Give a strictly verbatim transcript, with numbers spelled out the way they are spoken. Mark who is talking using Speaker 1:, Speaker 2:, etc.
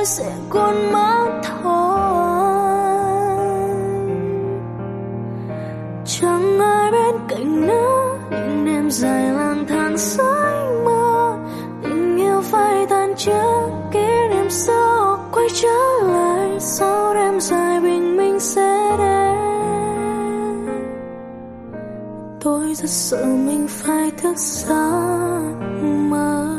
Speaker 1: sẽ còn mang thôi. Chẳng ai bên cạnh nữa, những đêm dài lang thang dưới mưa. Tình yêu phai tan trước, kỷ niệm xưa quay trở lại. Sau đêm dài bình minh sẽ đến. Tôi rất sợ mình phải thức giấc mơ.